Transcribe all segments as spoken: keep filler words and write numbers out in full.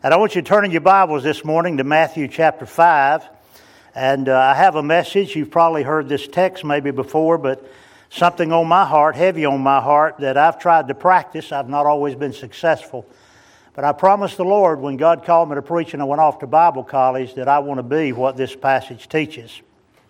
And I want you to turn in your Bibles this morning to Matthew chapter five. And uh, I have a message. You've probably heard this text maybe before, but something on my heart, heavy on my heart, that I've tried to practice. I've not always been successful. But I promised the Lord when God called me to preach and I went off to Bible college that I want to be what this passage teaches.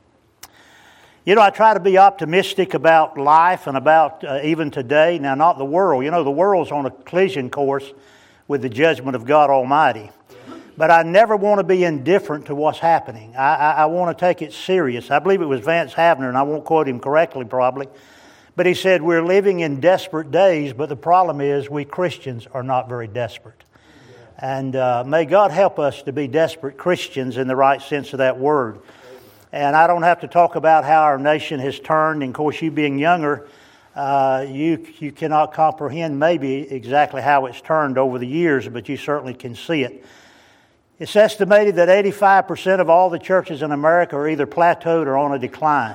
You know, I try to be optimistic about life and about uh, even today. Now, not the world. You know, the world's on a collision course with the judgment of God Almighty. But I never want to be indifferent to what's happening. I, I, I want to take it serious. I believe it was Vance Havner, and I won't quote him correctly probably, but he said, we're living in desperate days, but the problem is we Christians are not very desperate. And uh, may God help us to be desperate Christians in the right sense of that word. And I don't have to talk about how our nation has turned. And of course, you being younger, uh, you you cannot comprehend maybe exactly how it's turned over the years, but you certainly can see it. It's estimated that eighty-five percent of all the churches in America are either plateaued or on a decline.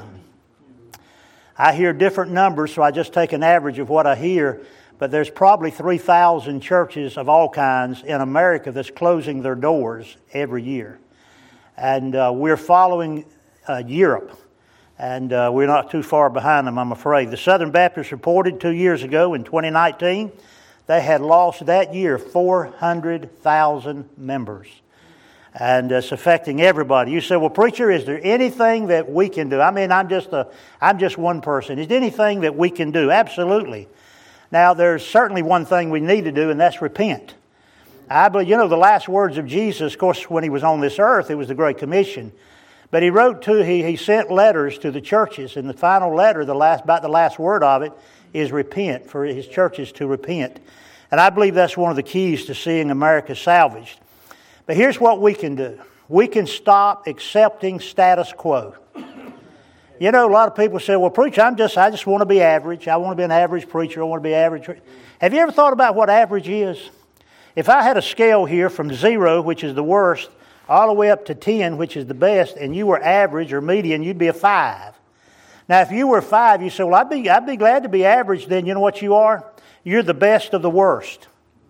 I hear different numbers, so I just take an average of what I hear, but there's probably three thousand churches of all kinds in America that's closing their doors every year. And uh, we're following uh, Europe, and uh, we're not too far behind them, I'm afraid. The Southern Baptists reported two years ago in twenty nineteen, they had lost that year four hundred thousand members. And it's affecting everybody. You say, well, preacher, is there anything that we can do? I mean, I'm just a, I'm just one person. Is there anything that we can do? Absolutely. Now, there's certainly one thing we need to do, and that's repent. I believe, you know, the last words of Jesus, of course, when he was on this earth, it was the Great Commission. But he wrote to, he, he sent letters to the churches, and the final letter, the last, about the last word of it, is repent, for his churches to repent. And I believe that's one of the keys to seeing America salvaged. But here's what we can do. We can stop accepting status quo. You know, a lot of people say, well, preacher, I'm just, I just want to be average. I want to be an average preacher. I want to be average. Have you ever thought about what average is? If I had a scale here from zero, which is the worst, all the way up to ten, which is the best, and you were average or median, you'd be a five. Now, if you were five, you say, well, I'd be, I'd be glad to be average. Then you know what you are? You're the best of the worst.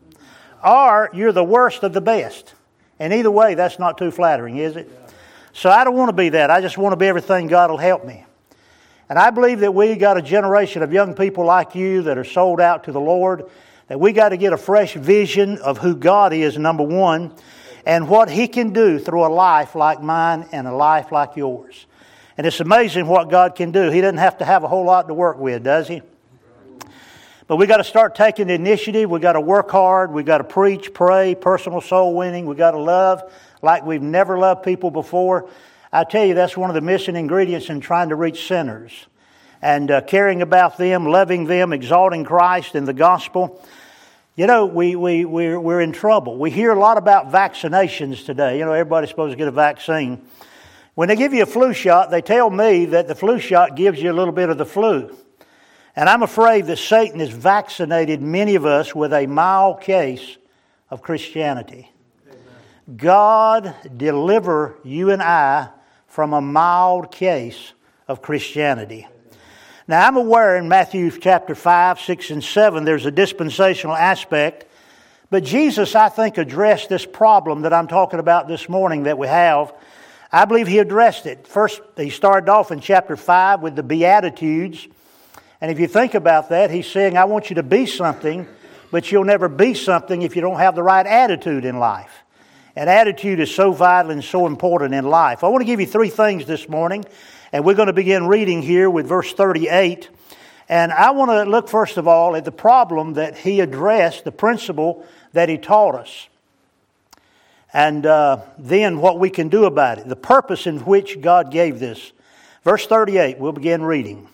Or you're the worst of the best. And either way, that's not too flattering, is it? So I don't want to be that. I just want to be everything God will help me. And I believe that we got a generation of young people like you that are sold out to the Lord, that we got to get a fresh vision of who God is, number one, and what He can do through a life like mine and a life like yours. And it's amazing what God can do. He doesn't have to have a whole lot to work with, does He? But we got to start taking the initiative. We got to work hard. We got to preach, pray, personal soul winning. We got to love like we've never loved people before. I tell you, that's one of the missing ingredients in trying to reach sinners. And uh, caring about them, loving them, exalting Christ and the gospel. You know, we, we, we're, we're in trouble. We hear a lot about vaccinations today. You know, everybody's supposed to get a vaccine. When they give you a flu shot, they tell me that the flu shot gives you a little bit of the flu. And I'm afraid that Satan has vaccinated many of us with a mild case of Christianity. Amen. God deliver you and I from a mild case of Christianity. Amen. Now, I'm aware in Matthew chapter five, six, and seven, there's a dispensational aspect. But Jesus, I think, addressed this problem that I'm talking about this morning that we have. I believe He addressed it. First, He started off in chapter five with the Beatitudes. And if you think about that, He's saying, I want you to be something, but you'll never be something if you don't have the right attitude in life. And attitude is so vital and so important in life. I want to give you three things this morning, and we're going to begin reading here with verse thirty-eight. And I want to look first of all at the problem that He addressed, the principle that He taught us. And uh, then what we can do about it, the purpose in which God gave this. Verse thirty-eight, we'll begin reading.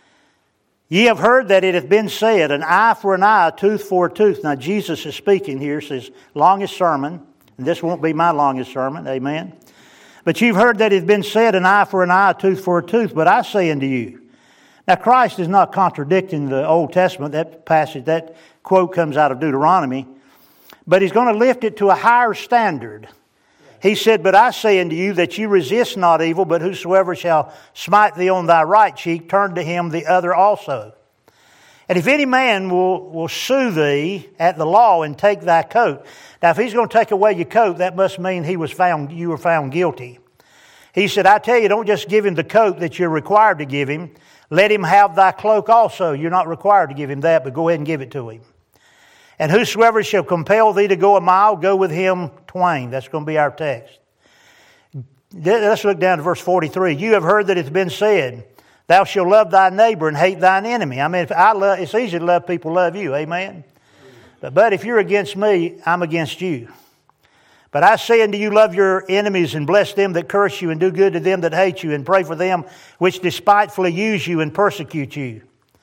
Ye have heard that it hath been said, an eye for an eye, a tooth for a tooth. Now Jesus is speaking here, says, longest sermon. And this won't be my longest sermon, amen. But you've heard that it hath been said, an eye for an eye, a tooth for a tooth. But I say unto you. Now Christ is not contradicting the Old Testament. That passage, that quote comes out of Deuteronomy. But He's going to lift it to a higher standard. He said, but I say unto you that you resist not evil, but whosoever shall smite thee on thy right cheek, turn to him the other also. And if any man will, will sue thee at the law and take thy coat. Now, if he's going to take away your coat, that must mean he was found, you were found guilty. He said, I tell you, don't just give him the coat that you're required to give him. Let him have thy cloak also. You're not required to give him that, but go ahead and give it to him. And whosoever shall compel thee to go a mile, go with him twain. That's going to be our text. Let's look down to verse forty-three. You have heard that it's been said, thou shalt love thy neighbor and hate thine enemy. I mean, if I love, it's easy to love people who love you. Amen? But, but if you're against me, I'm against you. But I say unto you, love your enemies and bless them that curse you and do good to them that hate you and pray for them which despitefully use you and persecute you.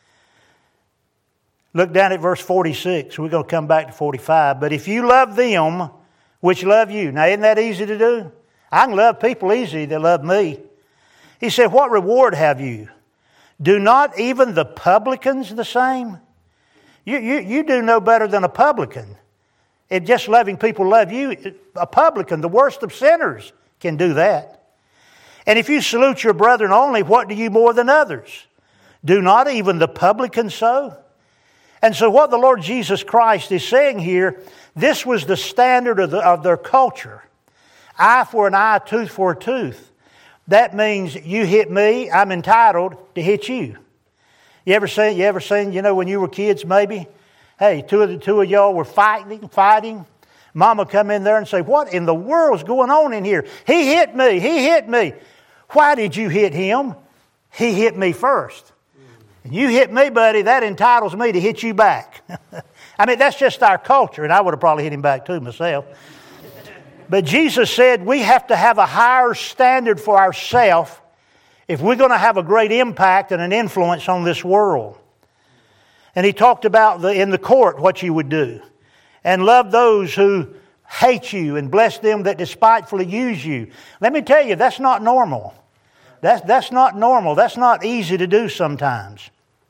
Look down at verse forty-six. We're going to come back to forty-five. But if you love them which love you. Now, isn't that easy to do? I can love people easy that love me. He said, what reward have you? Do not even the publicans the same? You, you, you do no better than a publican. If just loving people love you, a publican, the worst of sinners, can do that. And if you salute your brethren only, what do you more than others? Do not even the publicans so? And so what the Lord Jesus Christ is saying here, this was the standard of, the, of their culture. Eye for an eye, tooth for a tooth. That means you hit me, I'm entitled to hit you. You ever seen, you ever seen, you know, when you were kids maybe? Hey, two of the two of y'all were fighting, fighting. Mama come in there and say, what in the world's going on in here? He hit me, he hit me. Why did you hit him? He hit me first. And you hit me, buddy, that entitles me to hit you back. I mean, that's just our culture, and I would have probably hit him back too myself. But Jesus said we have to have a higher standard for ourselves if we're going to have a great impact and an influence on this world. And he talked about the, in the court what you would do. And love those who hate you and bless them that despitefully use you. Let me tell you, that's not normal. That's, that's not normal. That's not easy to do sometimes.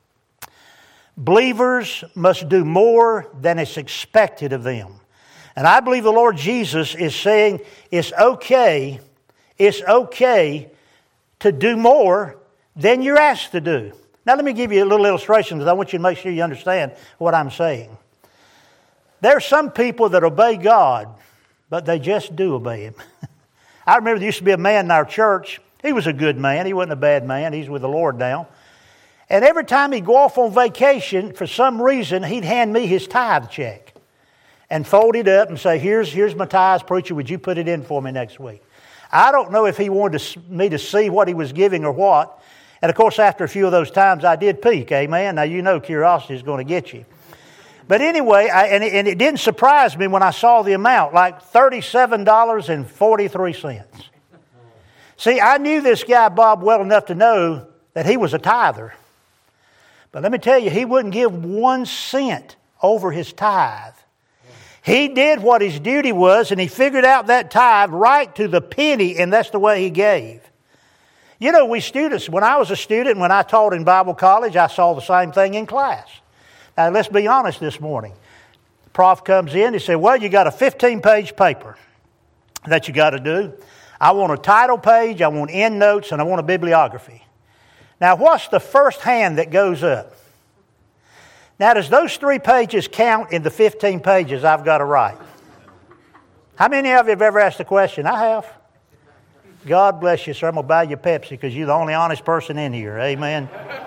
Believers must do more than is expected of them. And I believe the Lord Jesus is saying it's okay, it's okay to do more than you're asked to do. Now let me give you a little illustration because I want you to make sure you understand what I'm saying. There are some people that obey God, but they just do obey Him. I remember there used to be a man in our church. He was a good man. He wasn't a bad man. He's with the Lord now. And every time he'd go off on vacation, for some reason, he'd hand me his tithe check and fold it up and say, here's, here's my tithes, preacher, would you put it in for me next week? I don't know if he wanted to, me to see what he was giving or what. And of course, after a few of those times, I did peek, amen? Now, you know curiosity is going to get you. But anyway, I, and, it, and it didn't surprise me when I saw the amount, like thirty-seven dollars and forty-three cents. See, I knew this guy, Bob, well enough to know that he was a tither. But let me tell you, he wouldn't give one cent over his tithe. He did what his duty was, and he figured out that tithe right to the penny, and that's the way he gave. You know, we students, when I was a student, when I taught in Bible college, I saw the same thing in class. Now, let's be honest this morning. The prof comes in, he said, well, you got a fifteen-page paper that you got to do. I want a title page, I want endnotes, and I want a bibliography. Now, what's the first hand that goes up? Now, does those three pages count in the fifteen pages I've got to write? How many of you have ever asked the question? I have. God bless you, sir. I'm going to buy you Pepsi because you're the only honest person in here. Amen.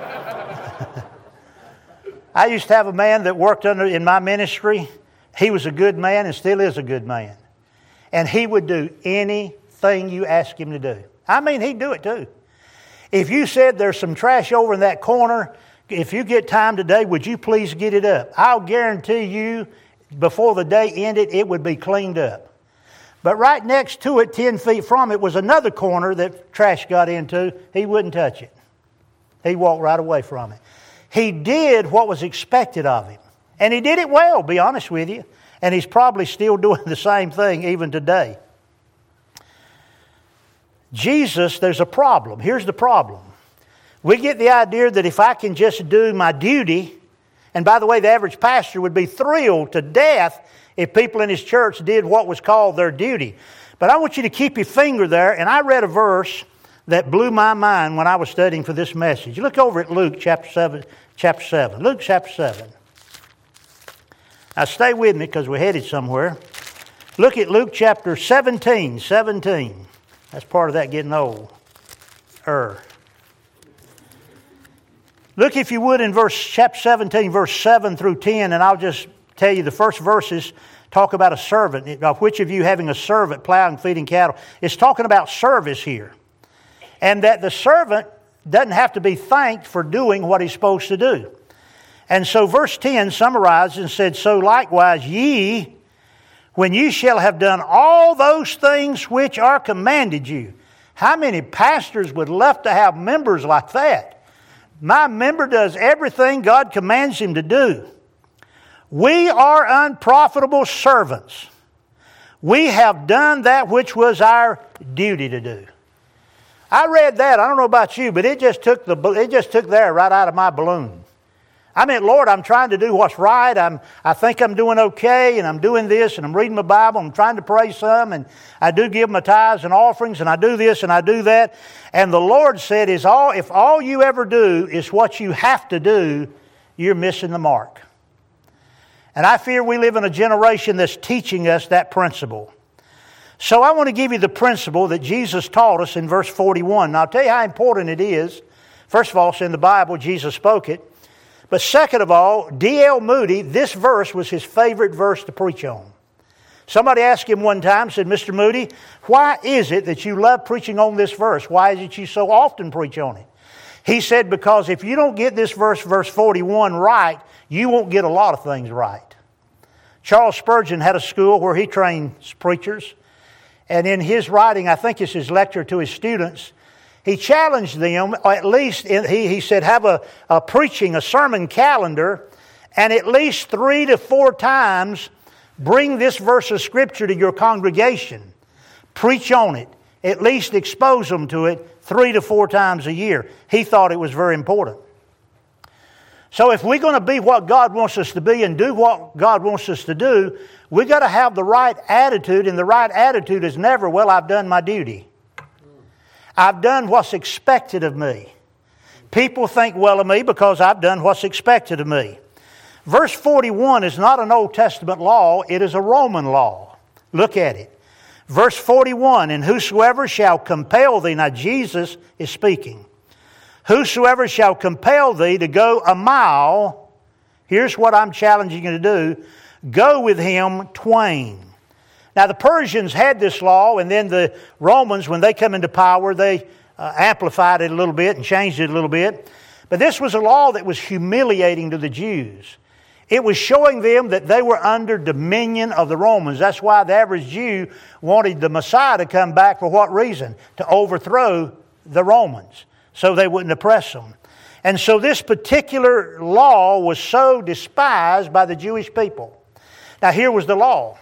I used to have a man that worked under in my ministry. He was a good man and still is a good man. And he would do anything you ask him to do. I mean, he'd do it too. If you said there's some trash over in that corner, if you get time today, would you please get it up? I'll guarantee you before the day ended, it would be cleaned up. But right next to it, ten feet from it, was another corner that trash got into. He wouldn't touch it. He walked right away from it. He did what was expected of him. And he did it well, be honest with you. And he's probably still doing the same thing even today. Jesus, there's a problem. Here's the problem. We get the idea that if I can just do my duty, and by the way, the average pastor would be thrilled to death if people in his church did what was called their duty. But I want you to keep your finger there, and I read a verse that blew my mind when I was studying for this message. Look over at Luke chapter seven. Chapter seven. Luke chapter seven. Now stay with me because we're headed somewhere. Look at Luke chapter seventeen. seventeen. That's part of that getting old. Er. Look, if you would, in verse chapter seventeen, verse seven through ten, and I'll just tell you the first verses talk about a servant. Which of you having a servant plowing, feeding cattle? It's talking about service here. And that the servant doesn't have to be thanked for doing what he's supposed to do. And so verse ten summarized and said, so likewise ye, when you shall have done all those things which are commanded you. How many pastors would love to have members like that? My member does everything God commands him to do. We are unprofitable servants. We have done that which was our duty to do. I read that. I don't know about you, but it just took the it just took there right out of my balloon. I mean, Lord, I'm trying to do what's right. I'm I think I'm doing okay, and I'm doing this, and I'm reading my Bible. I'm trying to pray some, and I do give my tithes and offerings, and I do this and I do that. And the Lord said, "Is all if all you ever do is what you have to do, you're missing the mark." And I fear we live in a generation that's teaching us that principle. So I want to give you the principle that Jesus taught us in verse forty-one. Now I'll tell you how important it is. First of all, it's in the Bible. Jesus spoke it. But second of all, D L Moody, this verse was his favorite verse to preach on. Somebody asked him one time, said, Mister Moody, why is it that you love preaching on this verse? Why is it you so often preach on it? He said, because if you don't get this verse, verse forty-one, right, you won't get a lot of things right. Charles Spurgeon had a school where he trained preachers. And in his writing, I think it's his lecture to his students, he challenged them, or at least in, he, he said, have a, a preaching, a sermon calendar, and at least three to four times bring this verse of Scripture to your congregation. Preach on it. At least expose them to it three to four times a year. He thought it was very important. So if we're going to be what God wants us to be and do what God wants us to do, we've got to have the right attitude, and the right attitude is never, well, I've done my duty. I've done what's expected of me. People think well of me because I've done what's expected of me. Verse forty-one is not an Old Testament law, it is a Roman law. Look at it. Verse forty-one, and whosoever shall compel thee, now Jesus is speaking. Whosoever shall compel thee to go a mile, here's what I'm challenging you to do, go with him twain. Now the Persians had this law, and then the Romans, when they come into power, they uh, amplified it a little bit and changed it a little bit. But this was a law that was humiliating to the Jews. It was showing them that they were under dominion of the Romans. That's why the average Jew wanted the Messiah to come back. For what reason? To overthrow the Romans, so they wouldn't oppress them. And so this particular law was so despised by the Jewish people. Now here was the law.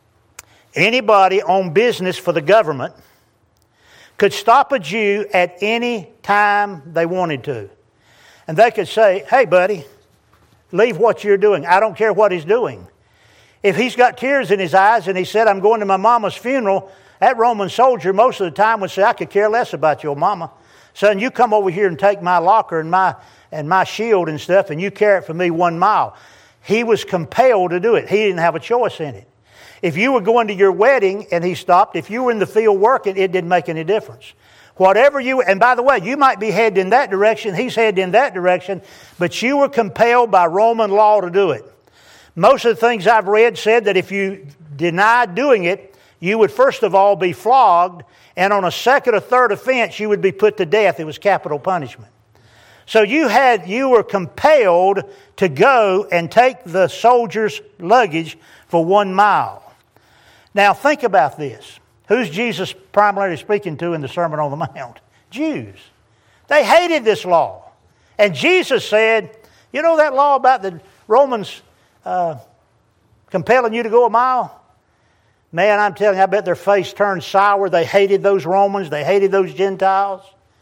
Anybody on business for the government could stop a Jew at any time they wanted to. And they could say, hey buddy, leave what you're doing. I don't care what he's doing. If he's got tears in his eyes and he said, I'm going to my mama's funeral, that Roman soldier most of the time would say, I could care less about your mama. Son, you come over here and take my locker and my and my shield and stuff, and you carry it for me one mile. He was compelled to do it. He didn't have a choice in it. If you were going to your wedding and he stopped, if you were in the field working, it didn't make any difference. Whatever you, and by the way, you might be headed in that direction, he's headed in that direction, but you were compelled by Roman law to do it. Most of the things I've read said that if you denied doing it, you would first of all be flogged, and on a second or third offense, you would be put to death. It was capital punishment. So you had, you were compelled to go and take the soldier's luggage for one mile. Now think about this. Who's Jesus primarily speaking to in the Sermon on the Mount? Jews. They hated this law. And Jesus said, you know that law about the Romans uh, compelling you to go a mile? Man, I'm telling you, I bet their face turned sour. They hated those Romans. They hated those Gentiles.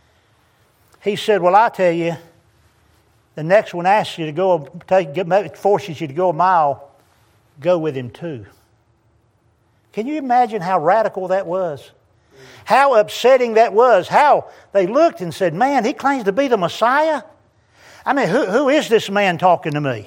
He said, well, I tell you, the next one asks you to go, take, forces you to go a mile, go with him too. Can you imagine how radical that was? How upsetting that was. How they looked and said, man, he claims to be the Messiah? I mean, who, who is this man talking to me?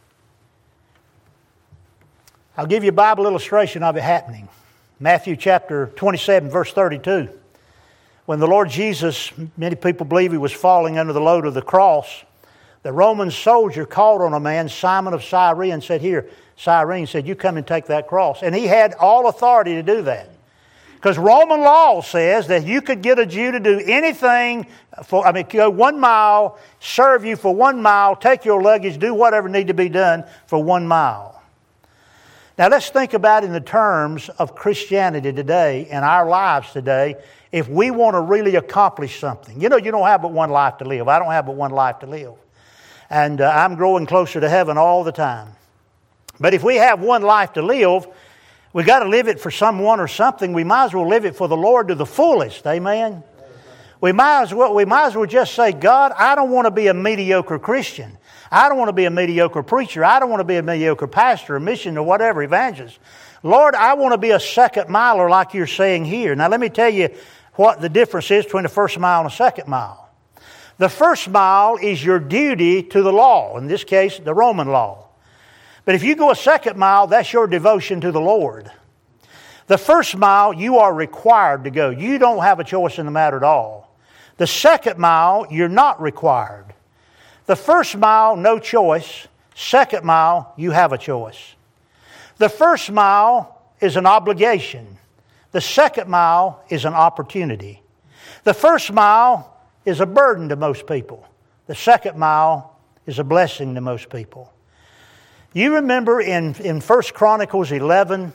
I'll give you a Bible illustration of it happening. Matthew chapter twenty-seven, verse thirty-two. When the Lord Jesus, many people believe he was falling under the load of the cross, the Roman soldier called on a man, Simon of Cyrene, and said, here, Cyrene said, you come and take that cross. And he had all authority to do that. Because Roman law says that you could get a Jew to do anything, for, I mean, go one mile, serve you for one mile, take your luggage, do whatever need to be done for one mile. Now let's think about it in the terms of Christianity today and our lives today if we want to really accomplish something. You know, you don't have but one life to live. I don't have but one life to live. And uh, I'm growing closer to heaven all the time. But if we have one life to live, we got to live it for someone or something. We might as well live it for the Lord to the fullest. Amen? We might as well, we might as well just say, God, I don't want to be a mediocre Christian. I don't want to be a mediocre preacher. I don't want to be a mediocre pastor, a mission, or whatever, evangelist. Lord, I want to be a second miler like you're saying here. Now let me tell you what the difference is between the first mile and the second mile. The first mile is your duty to the law, in this case, the Roman law. But if you go a second mile, that's your devotion to the Lord. The first mile, you are required to go. You don't have a choice in the matter at all. The second mile, you're not required. The first mile, no choice. Second mile, you have a choice. The first mile is an obligation. The second mile is an opportunity. The first mile is a burden to most people. The second mile is a blessing to most people. You remember in, in First Chronicles eleven,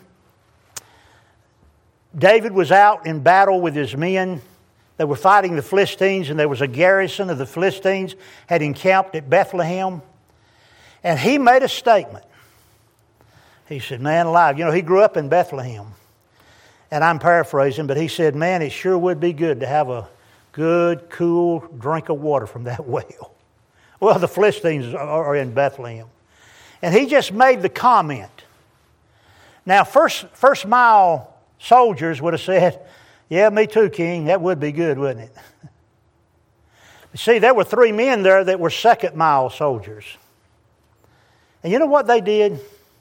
David was out in battle with his men. They were fighting the Philistines, and there was a garrison of the Philistines had encamped at Bethlehem. And he made a statement. He said, man alive, you know, he grew up in Bethlehem. And I'm paraphrasing, but he said, man, it sure would be good to have a good, cool drink of water from that well. Well, the Philistines are in Bethlehem. And he just made the comment. Now, first, first mile soldiers would have said, yeah, me too, King. That would be good, wouldn't it? See, there were three men there that were second mile soldiers. And you know what they did?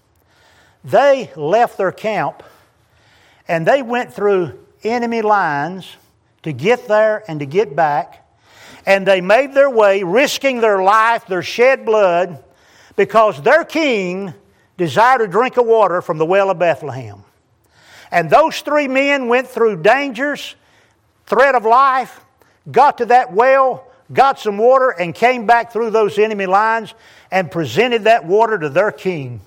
They left their camp and they went through enemy lines to get there and to get back. And they made their way, risking their life, their shed blood, because their king desired a drink of water from the well of Bethlehem. And those three men went through dangers, threat of life, got to that well, got some water, and came back through those enemy lines and presented that water to their king.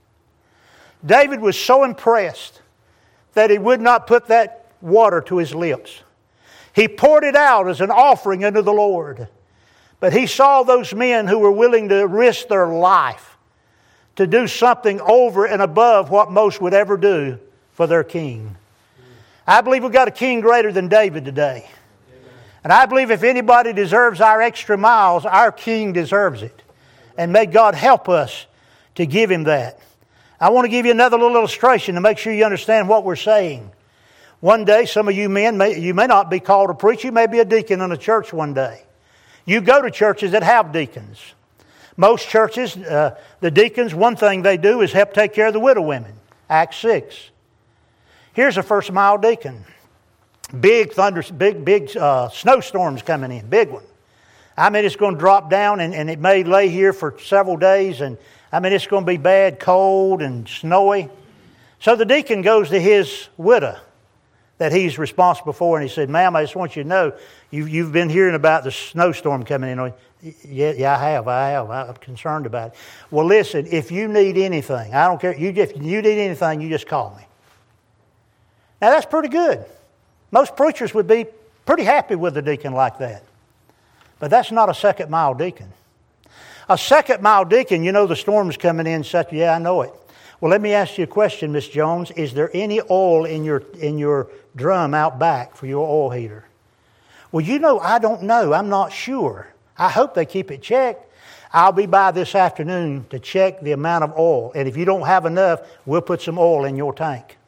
David was so impressed that he would not put that water to his lips. He poured it out as an offering unto the Lord. But he saw those men who were willing to risk their life to do something over and above what most would ever do for their king. I believe we've got a king greater than David today. And I believe if anybody deserves our extra miles, our king deserves it. And may God help us to give him that. I want to give you another little illustration to make sure you understand what we're saying. One day, some of you men, may, you may not be called to preach. You may be a deacon in a church one day. You go to churches that have deacons. Most churches, uh, the deacons, one thing they do is help take care of the widow women. Acts six. Here's a first mile deacon. Big thunder, big, big uh, snowstorms coming in. Big one. I mean, it's going to drop down and, and it may lay here for several days. And I mean, it's going to be bad, cold and snowy. So the deacon goes to his widow that he's responsible for. And he said, ma'am, I just want you to know, you, you've been hearing about the snowstorm coming in. Yeah, yeah, I have. I have. I'm concerned about it. Well, listen, if you need anything, I don't care. You, if you need anything, you just call me. Now, that's pretty good. Most preachers would be pretty happy with a deacon like that. But that's not a second mile deacon. A second mile deacon, you know the storm's coming in such, yeah, I know it. Well, let me ask you a question, Miss Jones. Is there any oil in your in your drum out back for your oil heater? Well, you know, I don't know. I'm not sure. I hope they keep it checked. I'll be by this afternoon to check the amount of oil. And if you don't have enough, we'll put some oil in your tank.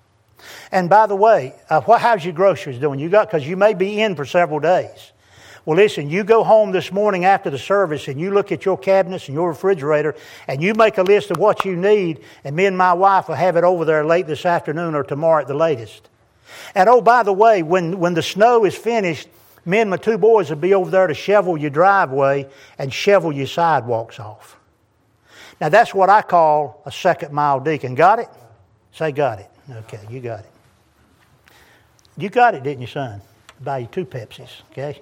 And by the way, uh, what, how's your groceries doing? You got, because you may be in for several days. Well, listen, you go home this morning after the service and you look at your cabinets and your refrigerator and you make a list of what you need, and me and my wife will have it over there late this afternoon or tomorrow at the latest. And oh, by the way, when, when the snow is finished, me and my two boys will be over there to shovel your driveway and shovel your sidewalks off. Now, that's what I call a second mile deacon. Got it? Say, got it. Okay, you got it. You got it, didn't you, son? I'll buy you two Pepsis, okay?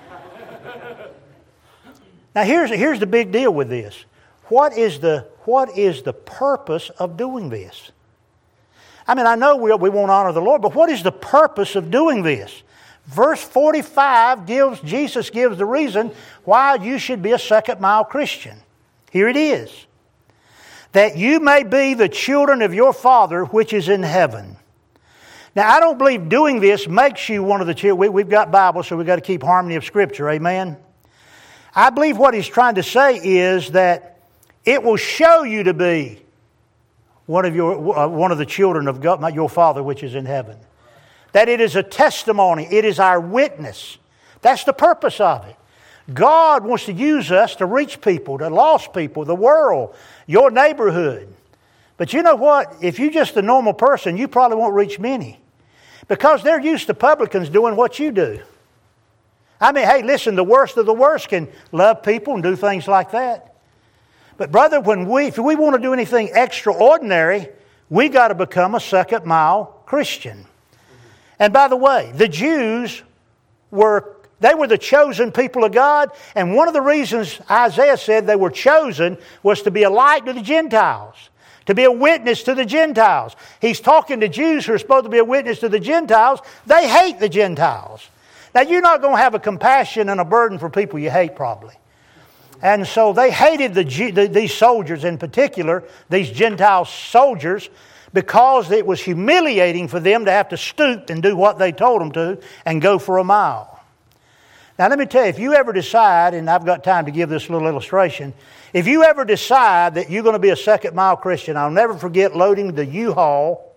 Now, here's, here's the big deal with this. What is the, what is the purpose of doing this? I mean, I know we, we won't honor the Lord, but what is the purpose of doing this? Verse forty-five gives, Jesus gives the reason why you should be a second mile Christian. Here it is. That you may be the children of your Father which is in heaven. Now, I don't believe doing this makes you one of the children. We, we've got Bible, so we've got to keep harmony of Scripture. Amen? I believe what he's trying to say is that it will show you to be one of your uh, one of the children of God, your Father which is in heaven. That it is a testimony. It is our witness. That's the purpose of it. God wants to use us to reach people, to lost people, the world, your neighborhood. But you know what? If you're just a normal person, you probably won't reach many. Because they're used to publicans doing what you do. I mean, hey, listen, the worst of the worst can love people and do things like that. But brother, when we, if we want to do anything extraordinary, we got to become a second mile Christian. And by the way, the Jews were, they were the chosen people of God. And one of the reasons Isaiah said they were chosen was to be a light to the Gentiles, to be a witness to the Gentiles. He's talking to Jews who are supposed to be a witness to the Gentiles. They hate the Gentiles. Now, you're not going to have a compassion and a burden for people you hate, probably. And so they hated the, the, these soldiers in particular, these Gentile soldiers, because it was humiliating for them to have to stoop and do what they told them to and go for a mile. Now, let me tell you, if you ever decide, and I've got time to give this little illustration, if you ever decide that you're going to be a second mile Christian, I'll never forget loading the U-Haul.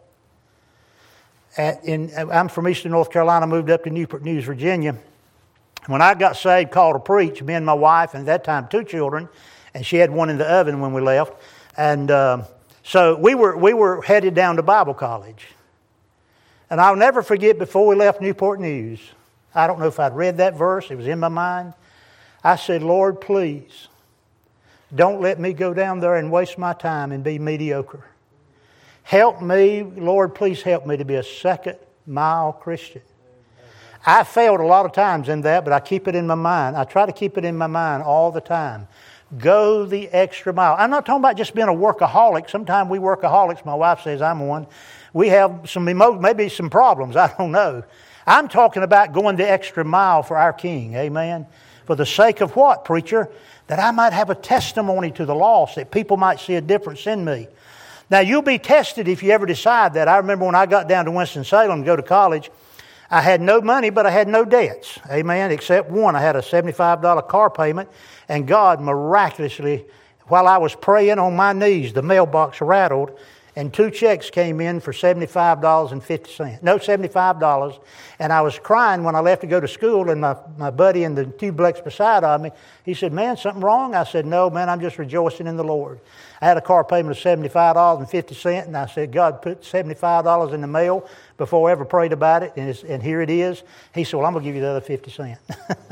At, in, I'm from Eastern North Carolina, moved up to Newport News, Virginia. When I got saved, called to preach, me and my wife, and at that time two children, and she had one in the oven when we left. And uh, so we were we were headed down to Bible college. And I'll never forget, before we left Newport News, I don't know if I'd read that verse, it was in my mind. I said, Lord, please, don't let me go down there and waste my time and be mediocre. Help me, Lord, please help me to be a second mile Christian. I failed a lot of times in that, but I keep it in my mind. I try to keep it in my mind all the time. Go the extra mile. I'm not talking about just being a workaholic. Sometimes we workaholics, my wife says I'm one. We have some emo- maybe some problems, I don't know. I'm talking about going the extra mile for our King, amen? For the sake of what, preacher? That I might have a testimony to the lost, that people might see a difference in me. Now, you'll be tested if you ever decide that. I remember when I got down to Winston-Salem to go to college, I had no money, but I had no debts. Amen. Except one. I had a seventy-five dollars car payment. And God miraculously, while I was praying on my knees, the mailbox rattled. And two checks came in for seventy-five dollars and fifty cents. No, seventy-five dollars. And I was crying when I left to go to school. And my, my buddy in the duplex beside of me, he said, man, something wrong? I said, no, man, I'm just rejoicing in the Lord. I had a car payment of seventy-five dollars and fifty cents. And I said, God put seventy-five dollars in the mail before I ever prayed about it. And, it's, and here it is. He said, well, I'm going to give you the other fifty cents.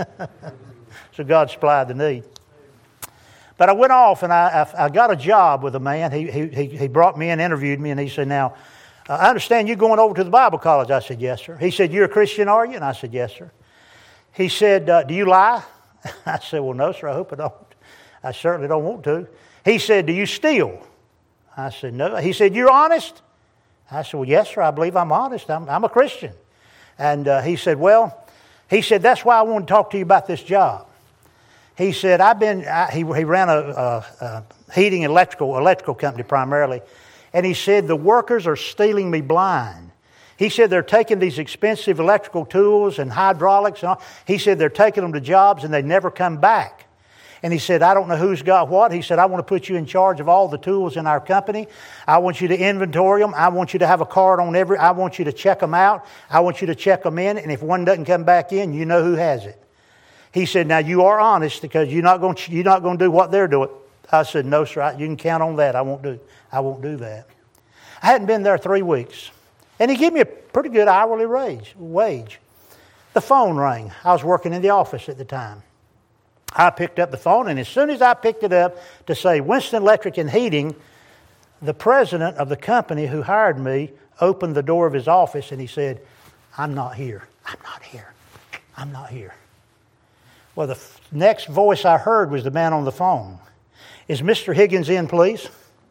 So God supplied the need. But I went off and I, I, I got a job with a man. He, he, he brought me in, interviewed me, and he said, now, uh, I understand you're going over to the Bible college. I said, yes, sir. He said, you're a Christian, are you? And I said, yes, sir. He said, uh, do you lie? I said, well, no, sir, I hope I don't. I certainly don't want to. He said, do you steal? I said, no. He said, you're honest? I said, well, yes, sir, I believe I'm honest. I'm, I'm a Christian. And uh, he said, well, he said, that's why I want to talk to you about this job. He said, I've been, I, he, he ran a, a, a heating electrical, electrical company primarily. And he said, the workers are stealing me blind. He said, they're taking these expensive electrical tools and hydraulics. And all. He said, they're taking them to jobs and they never come back. And he said, I don't know who's got what. He said, I want to put you in charge of all the tools in our company. I want you to inventory them. I want you to have a card on every, I want you to check them out. I want you to check them in. And if one doesn't come back in, you know who has it. He said, now you are honest because you're not going to, you're not going to do what they're doing. I said, no, sir, you can count on that. I won't do, I won't do that. I hadn't been there three weeks. And he gave me a pretty good hourly wage. wage. The phone rang. I was working in the office at the time. I picked up the phone, and as soon as I picked it up to say Winston Electric and Heating, the president of the company who hired me opened the door of his office, and he said, I'm not here. I'm not here. I'm not here. Well, the f- next voice I heard was the man on the phone. Is Mister Higgins in, please?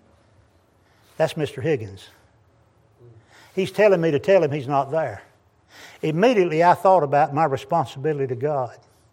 That's Mister Higgins. He's telling me to tell him he's not there. Immediately, I thought about my responsibility to God.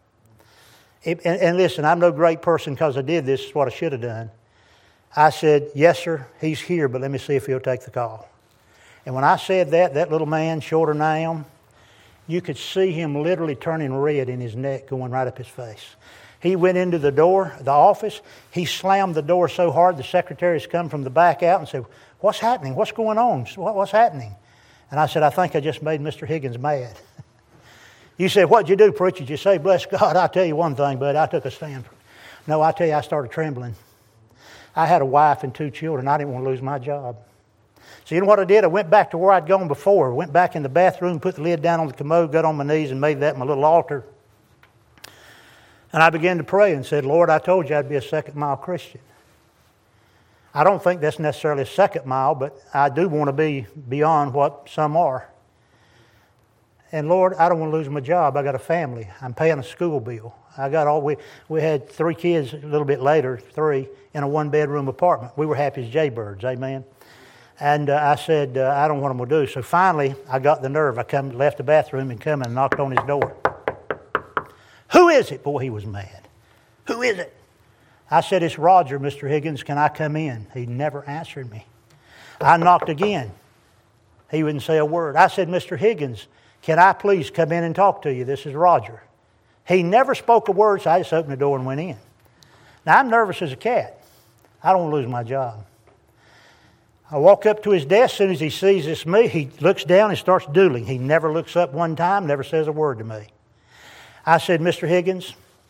It, and, and listen, I'm no great person because I did this. This is what I should have done. I said, yes, sir, he's here, but let me see if he'll take the call. And when I said that, that little man, shorter than I am, you could see him literally turning red in his neck, going right up his face. He went into the door, the office. He slammed the door so hard the secretaries come from the back out and said, what's happening? What's going on? What's happening? And I said, I think I just made Mister Higgins mad. You said, what'd you do, preacher? Did you say, bless God? I'll tell you one thing, bud. I took a stand. No, I tell you, I started trembling. I had a wife and two children. I didn't want to lose my job. So you know what I did? I went back to where I'd gone before. Went back in the bathroom, put the lid down on the commode, got on my knees and made that my little altar. And I began to pray and said, Lord, I told you I'd be a second mile Christian. I don't think that's necessarily a second mile, but I do want to be beyond what some are. And Lord, I don't want to lose my job. I got a family. I'm paying a school bill. I got all we we had three kids a little bit later, three in a one bedroom apartment. We were happy as jaybirds, amen. And uh, I said, uh, I don't want them to do. So finally, I got the nerve. I come left the bathroom and come and knocked on his door. Who is it? Boy, he was mad. Who is it? I said, it's Roger, Mister Higgins. Can I come in? He never answered me. I knocked again. He wouldn't say a word. I said, Mister Higgins, can I please come in and talk to you? This is Roger. He never spoke a word, so I just opened the door and went in. Now, I'm nervous as a cat. I don't want to lose my job. I walk up to his desk. As soon as he sees it's me, he looks down and starts doodling. He never looks up one time, never says a word to me. I said, Mister Higgins,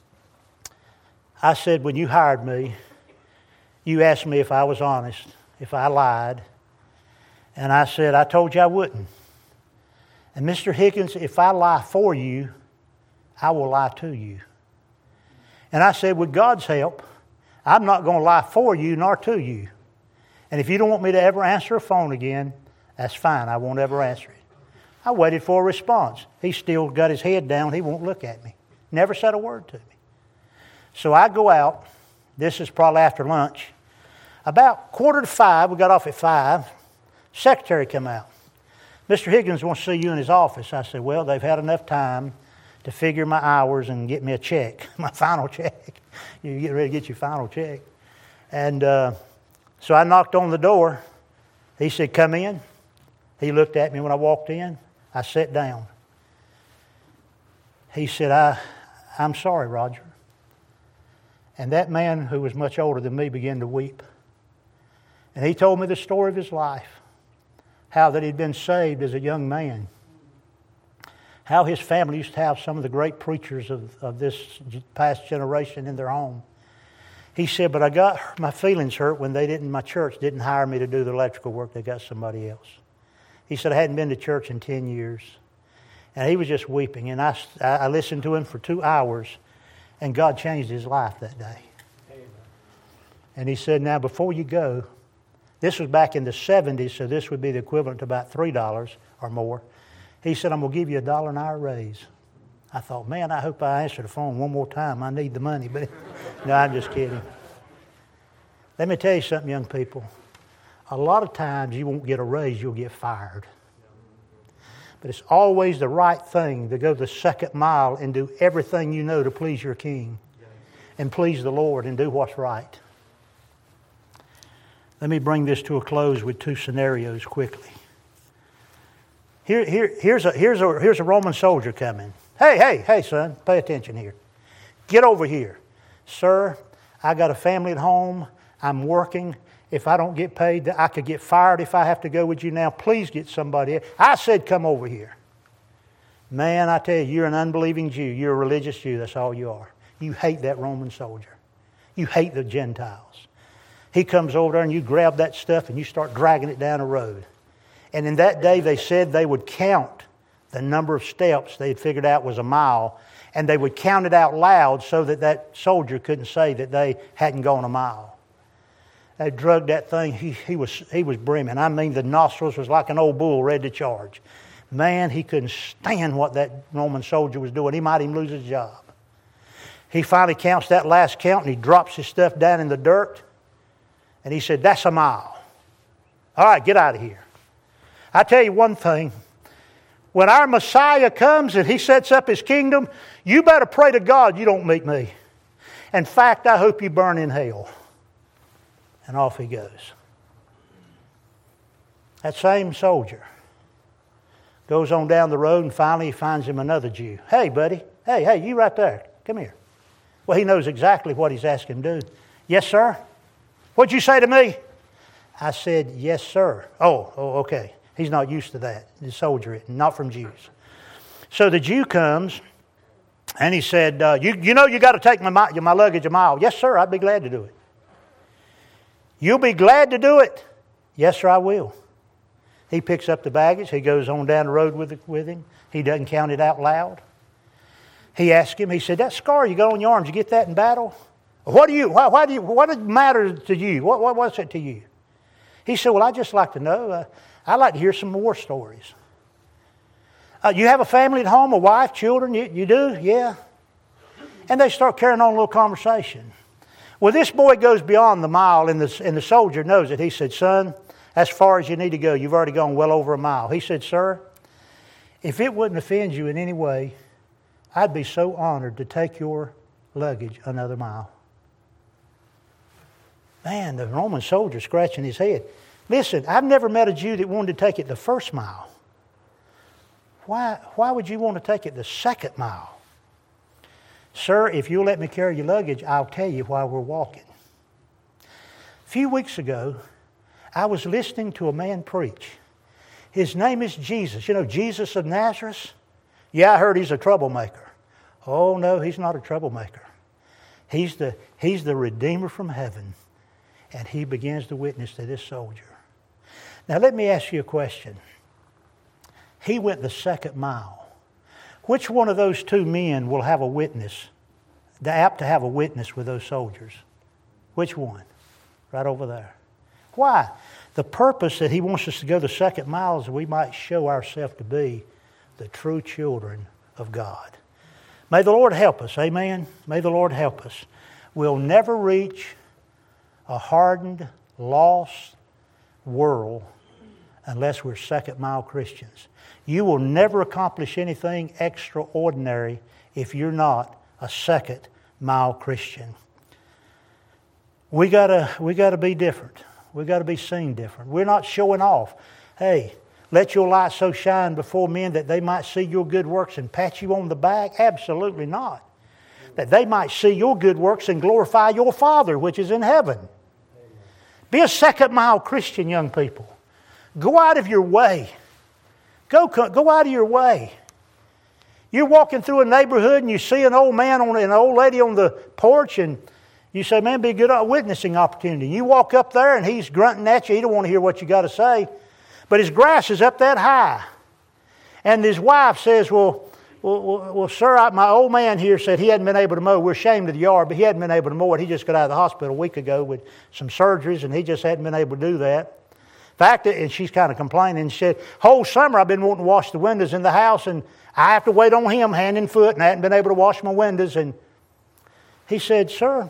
I said, when you hired me, you asked me if I was honest, if I lied. And I said, I told you I wouldn't. And Mister Higgins, if I lie for you, I will lie to you. And I said, with God's help, I'm not going to lie for you nor to you. And if you don't want me to ever answer a phone again, that's fine. I won't ever answer it. I waited for a response. He still got his head down. He won't look at me. Never said a word to me. So I go out. This is probably after lunch. About quarter to five, we got off at five. Secretary come out. Mister Higgins wants to see you in his office. I said, well, they've had enough time to figure my hours and get me a check, my final check. You get ready to get your final check. And uh, so I knocked on the door. He said, come in. He looked at me when I walked in. I sat down. He said, I, I'm sorry, Roger. And that man, who was much older than me, began to weep. And he told me the story of his life. How that he'd been saved as a young man. How his family used to have some of the great preachers of, of this past generation in their home. He said, but I got my feelings hurt when they didn't, my church didn't hire me to do the electrical work. They got somebody else. He said, I hadn't been to church in ten years. And he was just weeping. And I, I listened to him for two hours. And God changed his life that day. Amen. And he said, now before you go, this was back in the seventies, so this would be the equivalent to about three dollars or more. He said, I'm going to give you a dollar an hour raise. I thought, man, I hope I answer the phone one more time. I need the money. But no, I'm just kidding. Let me tell you something, young people. A lot of times you won't get a raise, you'll get fired. But it's always the right thing to go the second mile and do everything you know to please your King and please the Lord and do what's right. Let me bring this to a close with two scenarios quickly. Here, here, here's a here's a here's a Roman soldier coming. Hey, hey, hey, son, pay attention here. Get over here. Sir, I got a family at home. I'm working. If I don't get paid, I could get fired if I have to go with you now. Please get somebody. I said, come over here. Man, I tell you, you're an unbelieving Jew. You're a religious Jew. That's all you are. You hate that Roman soldier. You hate the Gentiles. He comes over there and you grab that stuff and you start dragging it down the road. And in that day, they said they would count the number of steps they had figured out was a mile. And they would count it out loud so that that soldier couldn't say that they hadn't gone a mile. They drugged that thing. He, he was he was brimming. I mean, the nostrils was like an old bull ready to charge. Man, he couldn't stand what that Roman soldier was doing. He might even lose his job. He finally counts that last count and he drops his stuff down in the dirt. And he said, that's a mile. All right, get out of here. I tell you one thing. When our Messiah comes and He sets up His kingdom, you better pray to God you don't meet me. In fact, I hope you burn in hell. And off he goes. That same soldier goes on down the road and finally he finds him another Jew. Hey, buddy. Hey, hey, you right there. Come here. Well, he knows exactly what he's asking him to do. Yes, sir? What'd you say to me? I said, yes, sir. Oh, oh, okay. He's not used to that. The soldier, not from Jews. So the Jew comes and he said, uh, you, you know you got to take my, my luggage a mile. Yes, sir, I'd be glad to do it. You'll be glad to do it? Yes, sir, I will. He picks up the baggage. He goes on down the road with, with him. He doesn't count it out loud. He asked him, he said, that scar you got on your arm, did you get that in battle? What do you, why, why do you, what does it matter to you? What, what was it to you? He said, well, I'd just like to know. Uh, I'd like to hear some more stories. Uh, you have a family at home, a wife, children? You, you do? Yeah. And they start carrying on a little conversation. Well, this boy goes beyond the mile, and the, and the soldier knows it. He said, son, as far as you need to go, you've already gone well over a mile. He said, sir, if it wouldn't offend you in any way, I'd be so honored to take your luggage another mile. Man, the Roman soldier scratching his head. Listen, I've never met a Jew that wanted to take it the first mile. Why, why would you want to take it the second mile? Sir, if you'll let me carry your luggage, I'll tell you while we're walking. A few weeks ago, I was listening to a man preach. His name is Jesus. You know, Jesus of Nazareth? Yeah, I heard he's a troublemaker. Oh, no, he's not a troublemaker. He's the, he's the Redeemer from heaven. And he begins to witness to this soldier. Now, let me ask you a question. He went the second mile. Which one of those two men will have a witness, apt to have a witness with those soldiers? Which one? Right over there. Why? The purpose that he wants us to go the second mile is that we might show ourselves to be the true children of God. May the Lord help us. Amen? May the Lord help us. We'll never reach a hardened, lost world unless we're second mile Christians. You will never accomplish anything extraordinary if you're not a second mile Christian. We gotta, we gotta be different. We gotta be seen different. We're not showing off. Hey, let your light so shine before men that they might see your good works and pat you on the back? Absolutely not. That they might see your good works and glorify your Father which is in heaven. Be a second mile Christian, young people. Go out of your way. Go, go out of your way. You're walking through a neighborhood and you see an old man on, an old lady on the porch, and you say, man, be a good witnessing opportunity. You walk up there and he's grunting at you. He don't want to hear what you got to say. But his grass is up that high. And his wife says, well, well, well, well sir, I, my old man here said he hadn't been able to mow. We're ashamed of the yard, but he hadn't been able to mow it. He just got out of the hospital a week ago with some surgeries, and he just hadn't been able to do that. In fact, and she's kind of complaining, and she said, whole summer I've been wanting to wash the windows in the house, and I have to wait on him hand and foot, and I hadn't been able to wash my windows. And he said, sir,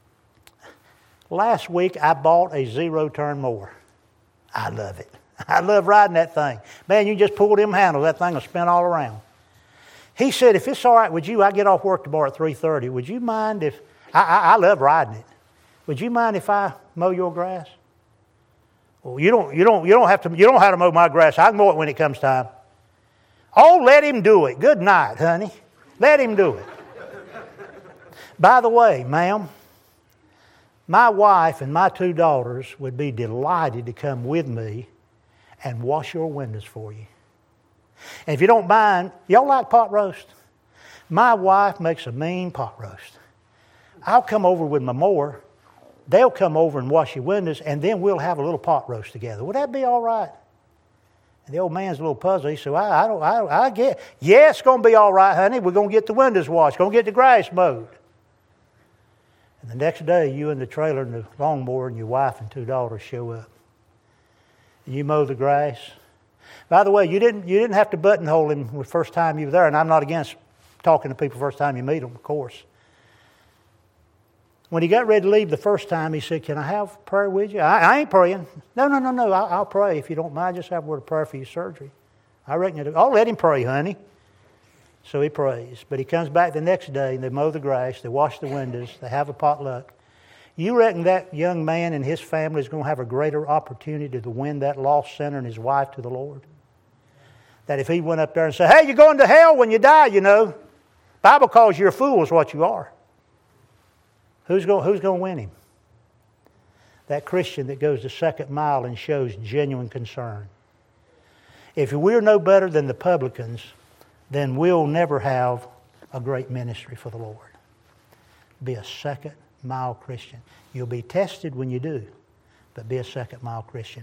last week I bought a zero-turn mower. I love it. I love riding that thing. Man, you just pull them handles, that thing will spin all around. He said, if it's all right with you, I get off work tomorrow at three thirty. Would you mind if, I, I, I love riding it. Would you mind if I mow your grass? Well, you don't, you don't, you don't have to, you don't have to mow my grass. I can mow it when it comes time. Oh, let him do it. Good night, honey. Let him do it. By the way, ma'am, my wife and my two daughters would be delighted to come with me and wash your windows for you. And if you don't mind, y'all like pot roast? My wife makes a mean pot roast. I'll come over with my mower. They'll come over and wash your windows, and then we'll have a little pot roast together. Would that be all right? And the old man's a little puzzled. He said, well, I don't, I, I get, yeah, it's going to be all right, honey. We're going to get the windows washed. Going to get the grass mowed. And the next day, you and the trailer and the lawnmower and your wife and two daughters show up. And you mow the grass. By the way, you didn't, you didn't have to buttonhole him the first time you were there, and I'm not against talking to people the first time you meet them, of course. When he got ready to leave the first time, he said, can I have prayer with you? I, I ain't praying. No, no, no, no. I'll, I'll pray if you don't mind. Just have a word of prayer for your surgery. I reckon it'll, I'll let him pray, honey. So he prays. But he comes back the next day, and they mow the grass, they wash the windows, they have a potluck. You reckon that young man and his family is going to have a greater opportunity to win that lost sinner and his wife to the Lord? That if he went up there and said, hey, you're going to hell when you die, you know. Bible calls you a fool is what you are. Who's going, who's going to win him? That Christian that goes the second mile and shows genuine concern. If we're no better than the publicans, then we'll never have a great ministry for the Lord. Be a second mile Christian. You'll be tested when you do, but be a second mile Christian.